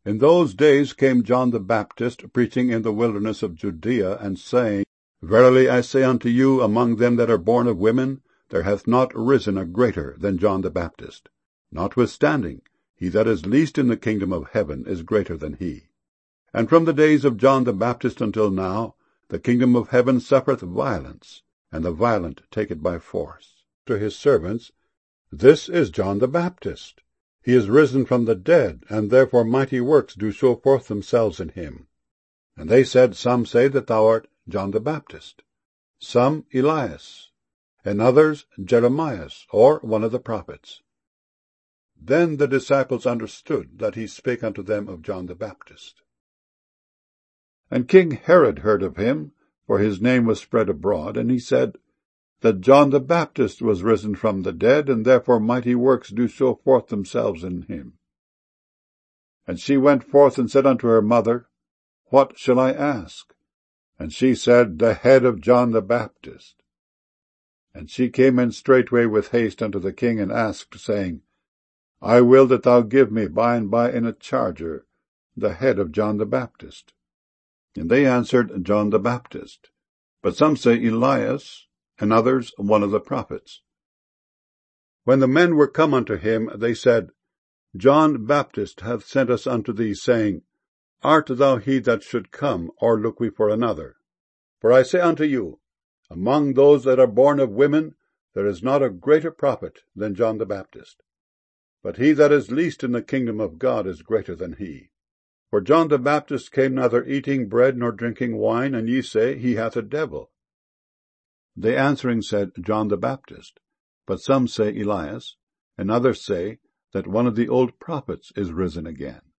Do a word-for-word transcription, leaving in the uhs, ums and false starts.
In those days came John the Baptist, preaching in the wilderness of Judea, and saying, Verily I say unto you, among them that are born of women, there hath not risen a greater than John the Baptist. Notwithstanding, he that is least in the kingdom of heaven is greater than he. And from the days of John the Baptist until now, the kingdom of heaven suffereth violence, and the violent take it by force. To his servants, This is John the Baptist. He is risen from the dead, and therefore mighty works do show forth themselves in him. And they said, Some say that thou art John the Baptist, some Elias, and others Jeremias, or one of the prophets. Then the disciples understood that he spake unto them of John the Baptist. And King Herod heard of him, for his name was spread abroad, and he said, That John the Baptist was risen from the dead, and therefore mighty works do show forth themselves in him. And she went forth and said unto her mother, What shall I ask? And she said, The head of John the Baptist. And she came in straightway with haste unto the king, and asked, saying, I will that thou give me by and by in a charger the head of John the Baptist. And they answered, John the Baptist. But some say Elias, and others one of the prophets. When the men were come unto him, they said, John Baptist hath sent us unto thee, saying, Art thou he that should come, or look we for another? For I say unto you, among those that are born of women, there is not a greater prophet than John the Baptist. But he that is least in the kingdom of God is greater than he. For John the Baptist came neither eating bread nor drinking wine, and ye say, He hath a devil. They answering said, John the Baptist. But some say Elias, and others say that one of the old prophets is risen again.